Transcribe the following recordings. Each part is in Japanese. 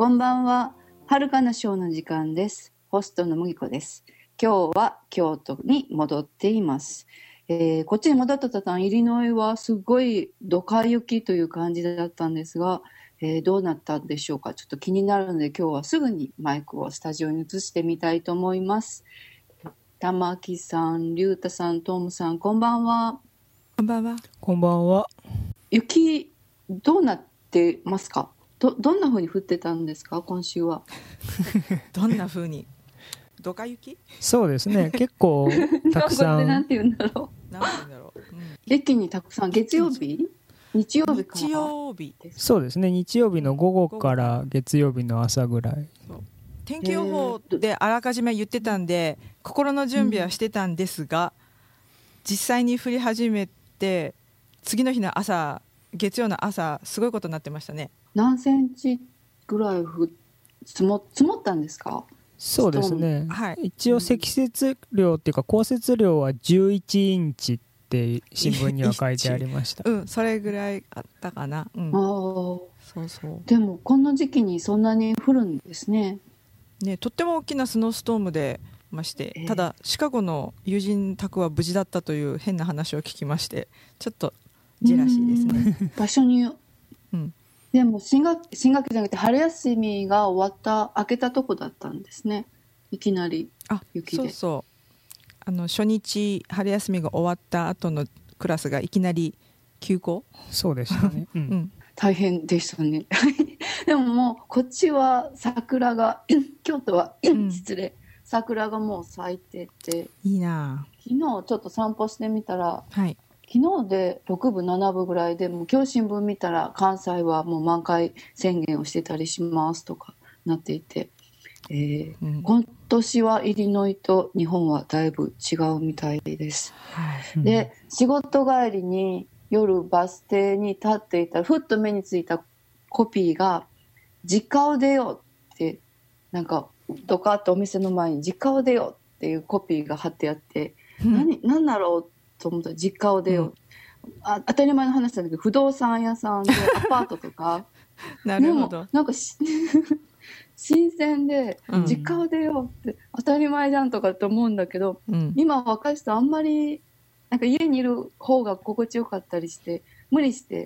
こんばんは。遥かなショーの時間です。ホストの麦子です。今日は京都に戻っています。こっちに戻った途端、イリノイはすごいドカ雪という感じだったんですが、どうなったでしょうか。ちょっと気になるので今日はすぐにマイクをスタジオに移してみたいと思います。玉木さん、龍太さん、トムさん、こんばんは。 こんばんは。 こんばんは。 雪どうなってますか。どんな風に降ってたんですか、今週は。 どんな風に。ドカ雪？ そうですね。結構たくさん。 なんて言うんだろう。 なんて言うんだろう。 一気にたくさん。月曜日？日曜日から。 日曜日。 そうですね。日曜日の午後から月曜日の朝ぐらい。 天気予報であらかじめ言ってたんで、心の準備はしてたんですが、実際に降り始めて次の日の朝、月曜の朝、すごいことになってましたね。 何センチぐらい積もったんですか。 そうですね、 はい、 一応積雪量っていうか降雪量は11インチって新聞には書いてありました。 それぐらいあったかな。そうそう。 でもこの時期にそんなに降るんですね。 とっても大きなスノーストームでまして、ただシカゴの友人宅は無事だったという変な話を聞きまして、ちょっとジェラシーですね。 場所に、でも新学期じゃなくて春休みが終わった明けたとこだったんですね。いきなり雪で。 そう初日春休みが終わった後のクラスがいきなり休校。 そうでしたね。 大変でしたね。でももうこっちは桜が京都は失礼、桜がもう咲いてていいな。 昨日ちょっと散歩してみたら、 はい、 昨日で6分7分ぐらいで、もう今日新聞見たら関西はもう満開宣言をしてたりしますとかなっていて、今年はイリノイと日本はだいぶ違うみたいです。で、仕事帰りに夜バス停に立っていたらふっと目についたコピーが実家を出ようって、なんかドカッとお店の前に実家を出ようっていうコピーが貼ってあって、何だろうと思ったら実家を出よう、当たり前の話なんだけど、不動産屋さんでアパートとかなるほど。 なんか新鮮で、実家を出ようって当たり前じゃんとかって思うんだけど、今若い人あんまりなんか家にいる方が心地よかったりして、無理して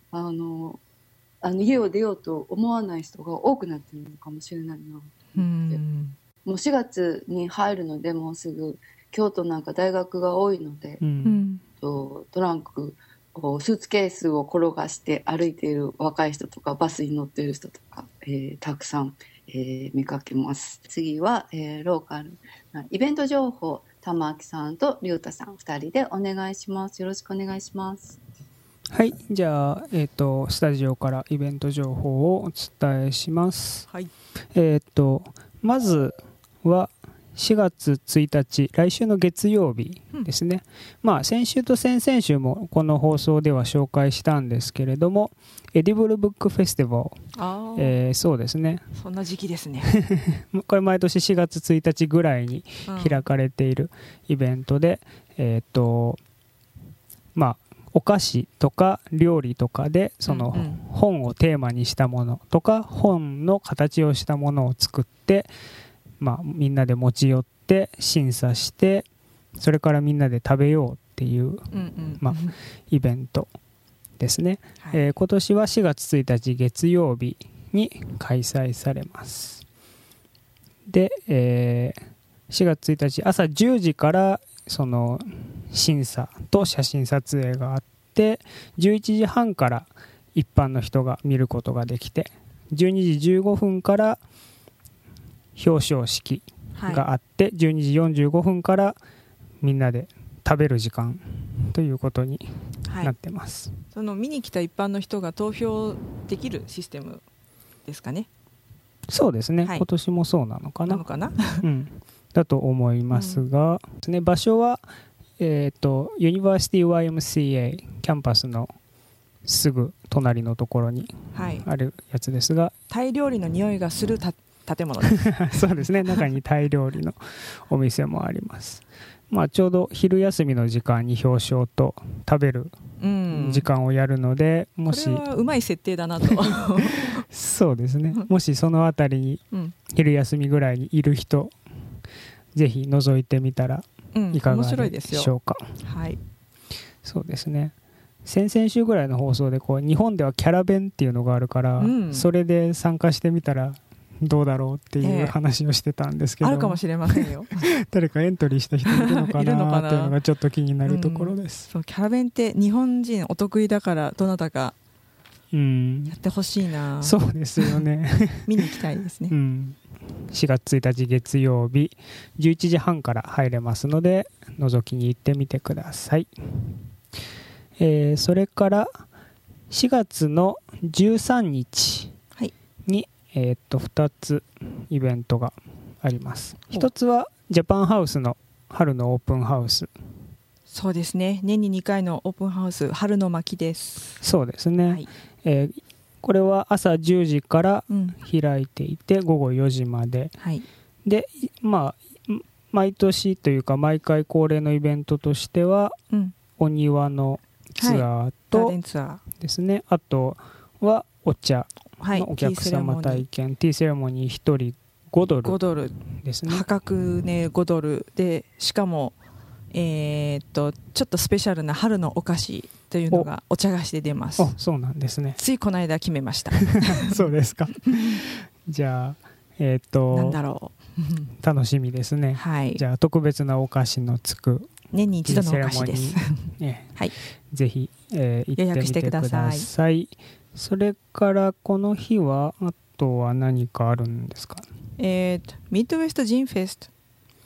家を出ようと思わない人が多くなってるのかもしれないなと思って。もう4月に入るので、もうすぐ京都なんか大学が多いので、トランクをスーツケースを転がして歩いている若い人とかバスに乗っている人とか、たくさん、見かけます。次は、ローカルなイベント情報、玉木さんと龍太さん2人でお願いします。よろしくお願いします。 はい、じゃあ、スタジオからイベント情報をお伝えします。 はい、 まずは4月1日、来週の月曜日ですね。先週と先々週もこの放送では紹介したんですけれども、エディブルブックフェスティバル、そうですね。 そんな時期ですね。 これ毎年4月1日ぐらいに開かれているイベントで、お菓子とか料理とかでその本をテーマにしたものとか、本の形をしたものを作って、みんなで持ち寄って審査して、それからみんなで食べようっていう、イベントですね。今年は4月1日月曜日に開催されます。で、4月1日朝10時からその審査と写真撮影があって、11時半から一般の人が見ることができて、12時15分から表彰式があって、12時45分からみんなで食べる時間ということになってます。 その見に来た一般の人が投票できるシステムですかね。 そうですね、今年もそうなのかな。だと思いますが、場所は、ユニバーシティ YMCA キャンパスのすぐ隣のところにあるやつですが、 タイ料理の匂いがする建物ですそうですね、中にタイ料理のお店もあります。ちょうど昼休みの時間に表彰と食べる時間をやるので、もしこれはうまい設定だなとそうですね、もしそのあたりに昼休みぐらいにいる人、ぜひ覗いてみたらいかがでしょうか。 はい、 そうですね、先々週ぐらいの放送でこう日本ではキャラ弁っていうのがあるから、それで参加してみたらどうだろうっていう話をしてたんですけど、 あるかもしれませんよ誰かエントリーした人いるのかなっていうのがちょっと気になるところです。 そう、キャラ弁って日本人お得意だから、どなたかやってほしいな。 そうですよね見に行きたいですね。 4月1日月曜日11時半から入れますので、覗きに行ってみてください。それから4月の13日に、2つイベントがあります。1つはジャパンハウスの春のオープンハウス。 そうですね、年に2回のオープンハウス、春の巻です。 そうですね、これは朝10時から開いていて、午後4時まで、で、毎年というか毎回恒例のイベントとしては、お庭のツアーとですね、あとはお茶のお客様体験、ティーセレモニー1人5ドルですね。 破格ね、5ドルで、しかもちょっとスペシャルな春のお菓子というのがお茶菓子で出ます。 そうなんですね。 ついこの間決めましたそうですかじゃあなんだろう楽しみですね。じゃあ特別なお菓子のつく年に一度のお菓子ですぜひ、行ってみてください。それからこの日はあとは何かあるんですか。 ミッドウェストジンフェスト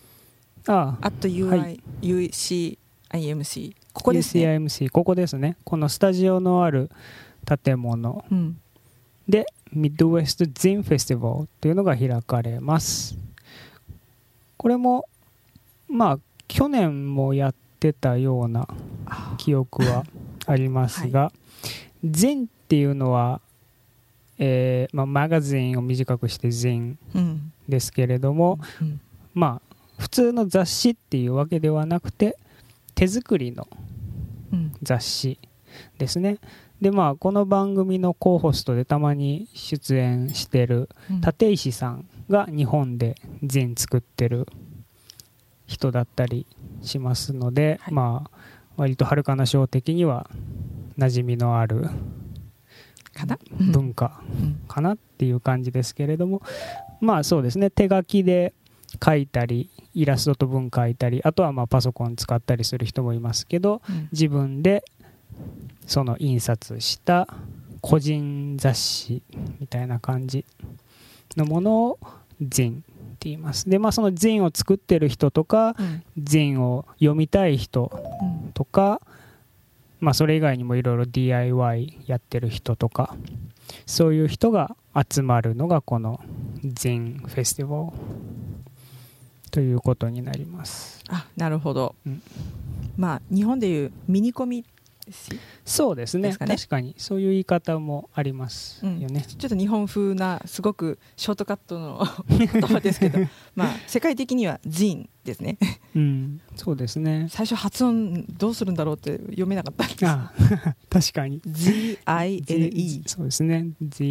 UCIMC、ここですね。 UCIMC、ここですね。このスタジオのある建物で、ミッドウェストジンフェスティバルというのが開かれます。これも去年もやってたような記憶はありますが、ジンっていうのは、マガジンを短くしてジンですけれども、普通の雑誌っていうわけではなくて、手作りの雑誌ですね。で、この番組のコーホストでたまに出演してる立石さんが日本でジン作ってる人だったりしますので、割とはるかな賞的には馴染みのある文化かなっていう感じですけれども、そうですね、手書きで書いたりイラストと文書いたり、あとはパソコン使ったりする人もいますけど、自分でその印刷した個人雑誌みたいな感じのものをジンって言います。で、そのジンを作ってる人とか、ジンを読みたい人とか、それ以外にもいろいろ DIY やってる人とか、そういう人が集まるのがこのジンフェスティバルということになります。 なるほど、日本でいうミニコミですよ。 そうですね、確かにそういう言い方もありますよね。 ちょっと日本風なすごくショートカットの言葉ですけど世界的にはジンですね。 そうですね。 最初発音どうするんだろうって読めなかったんです。 確かに ZINE そうですね、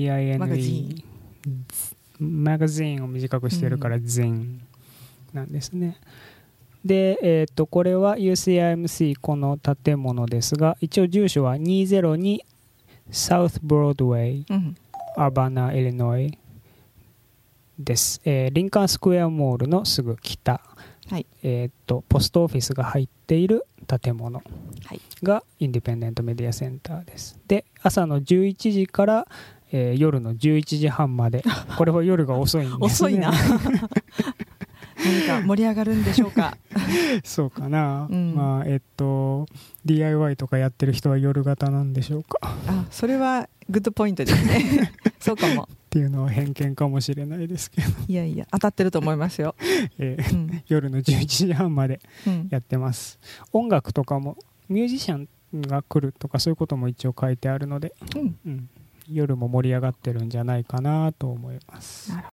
ZINE マガジンを短くしてるからジンなんですね。で、これは UCIMC この建物ですが、一応住所は202 South Broadway、アバナ、イリノイです。リンカーンスクエアモールのすぐ北、ポストオフィスが入っている建物がインディペンデントメディアセンターです。で、朝の11時から、夜の11時半まで。これは夜が遅いんですね。 遅いな何か盛り上がるんでしょうか。 そうかな、DIY とかやってる人は夜型なんでしょうか。 それはグッドポイントですねそうかもっていうのは偏見かもしれないですけど、 いやいや当たってると思いますよ夜の11時半までやってます、音楽とかもミュージシャンが来るとかそういうことも一応書いてあるので、夜も盛り上がってるんじゃないかなと思います。